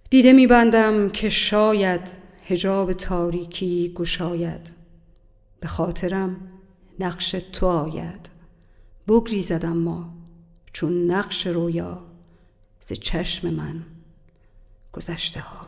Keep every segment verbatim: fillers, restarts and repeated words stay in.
دیده می‌بندم که شاید حجاب تاریکی گشاید، به خاطرم نقش تو آید. بگریزد اما چون نقش رویا ز چشم من گذشته ها.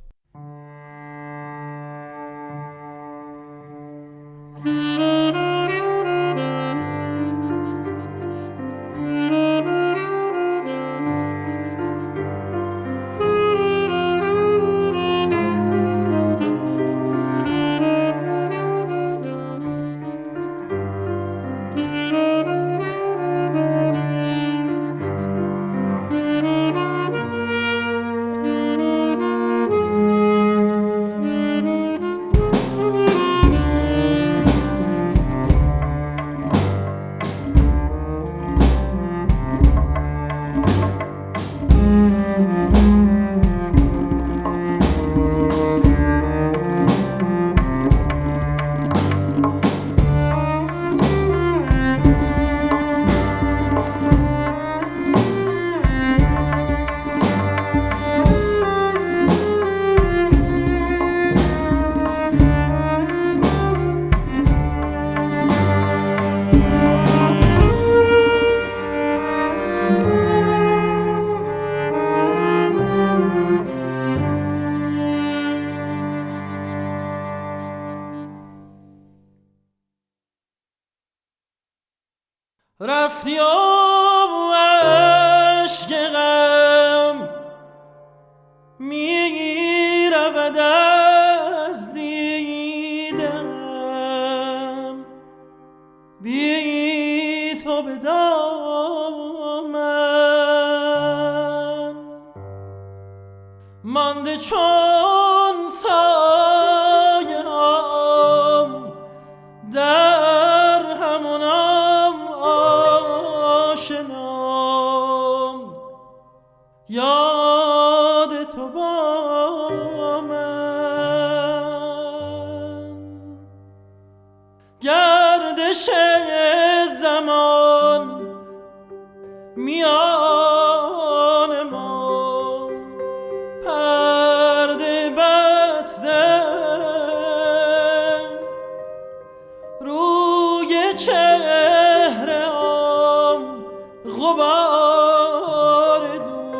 رفتی و عشق غم می رود از دیدم، بی تو به دامن مانده چون سایه هم در همون یاد تو با من. گردش زمان میان ما پرده بسته، روی چهره هم غبار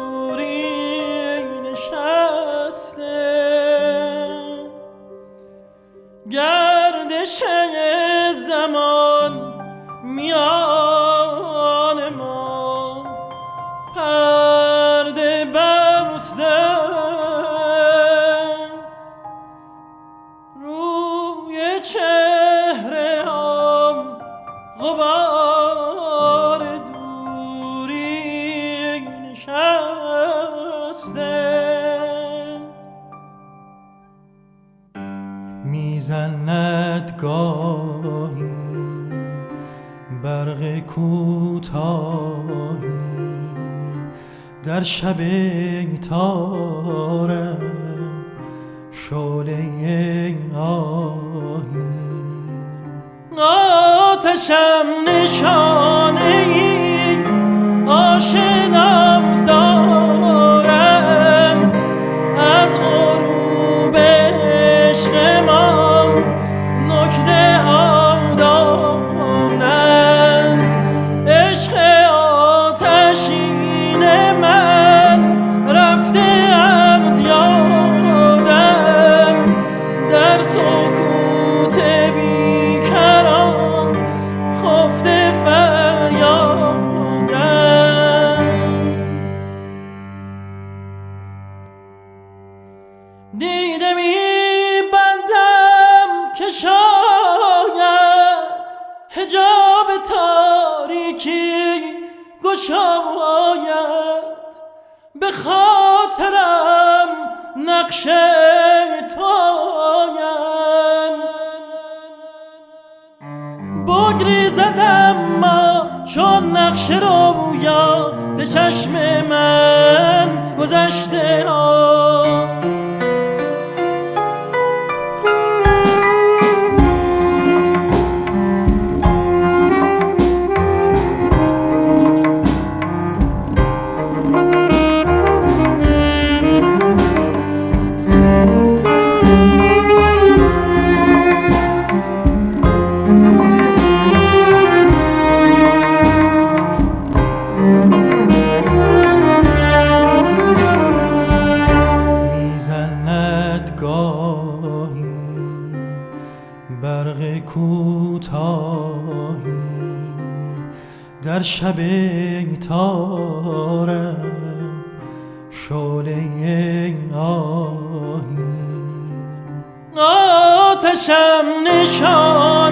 گردش زمان میان ما پرده بسته، روی چهره هم غبار دوری نشسته. میزند گاهی برق کوتاهی در شب تارم شعله آهی، آتشم نشانه ای آشنام دارند از غروب عشق ما، نکته ها دانند عشق آتشین من، رفته از یادم در سکوت بیکران خفته فریادم. دیده می بندم که شاید حجاب تاریکی گشاید، به خاطرم نقش تو آید. بگریزد اما چون نقش رویا ز چشم من گذشته ها. در شب تارم شعله آهی آتشم نشان